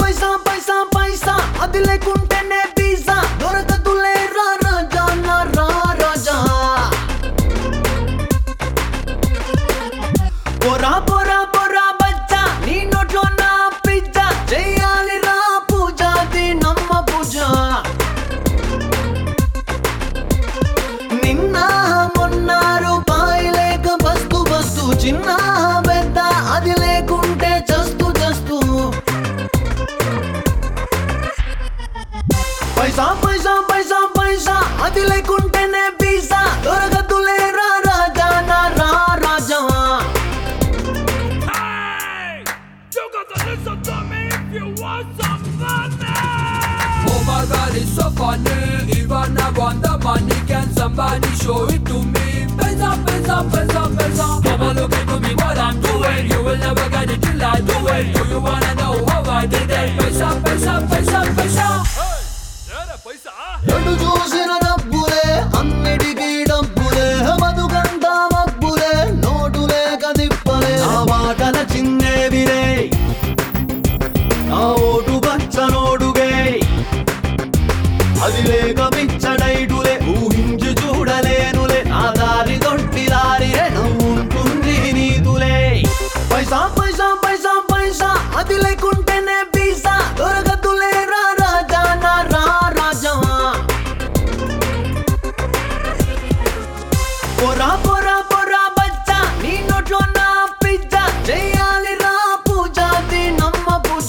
పైసా పైసా పైసా అది లేకుంటేనే వీసా దొరకదులే రా రాజా నా రా రాజా పోరా పోరా పోరా బచ్చా నీ నోట్లో నా పిజ్జా చేయాలి రా పూజ నమ్మ పూజ నిన్న మొన్న రూపాయి లేక బస్తు బస్తు చిన్న పెద్ద అది లేకుంటే చస్తు చస్తు పైసా పైసా పైసా పైసా అది లేకుంటేనే వీసా దొరకదులే రా రాజా నా రా రాజా You gotta listen to me if you want some money. Oh my God, it's so funny. Even I want the money, can somebody show it to me? Pesa, pesa, pesa, pesa. Mama, look into me what I'm doing. You will never get it till I do it. Do you wanna know how I did it? Pesa, pesa, pesa, pesa. Hey, paisa. ఎటు చూసిన డబ్బులే అన్నిటికీ డబ్బులే బతుకంతా మబ్బులే నోటులే కదిప్పలే ఆ మాటల చిన్నేవిరే నా vote బచ్చ నోడుగే అది లేక పిచ్చడైటులే ఊహించి చూడలేనులే నా దారి దొట్టి దారిరే నవ్వుంటుంది నీతులే పైసా పైసా పైసా పైసా అది లేకుంటేనే వీసా దొరకదులే రా రాజా నా రా రాజా పోరా పోరా పోరా బచ్చా నీ నోట్లో నా పిజ్జా చేయాలి రా పూజ నమ్మ పూజ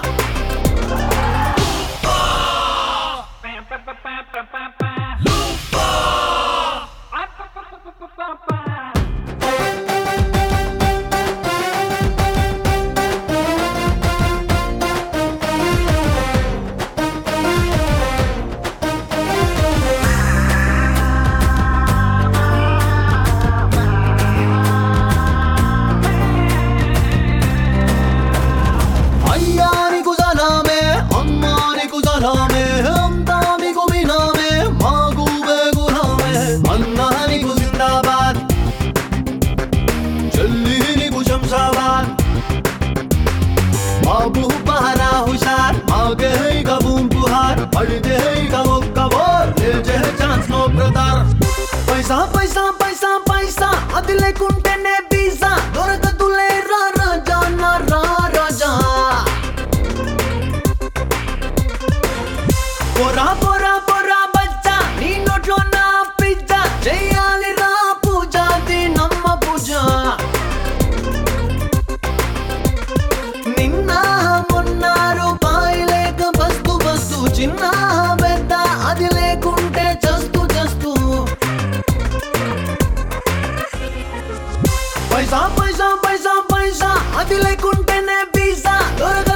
అయ్యా నీకు సలామే అమ్మా నీకు సలామే అంతా మీకు వినామే మాకు బేగులామే అన్నా నీకు జిందాబాద్ చెల్లి నీకు శంషాబాద్ బాబు పహరా హుషార్ ఆగే కబూం పుహార్ పడితే ఒక్క బోర్ లేచే ఛాన్స్ నో బ్రదర్ పైసా పైసా పైసా పైసా అది లేకుంటేనే వీసా దొరకదులే రా రాజా నా రా రాజా పోరా పోరా పోరా బచ్చా నీ నోట్లో నా పిజ్జా చేయాలి రా పూజ నమ్మ పూజ నిన్న మొన్న రూపాయి లేక బస్తు బస్తు చిన్న పెద్ద అది లేకుంటే చస్తు చస్తు పైసా పైసా పైసా పైసా అది లేకుంటేనే వీసా దొరక